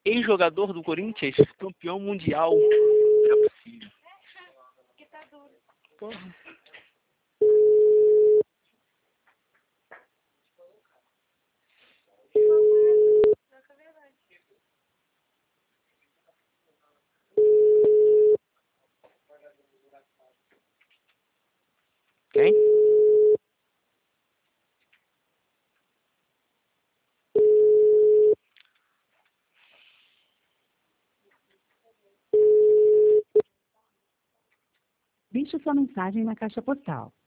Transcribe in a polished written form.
Ex-jogador do Corinthians, campeão mundial. Não é possível. Que tá duro. Porra. Quem? Deixe sua mensagem na caixa postal.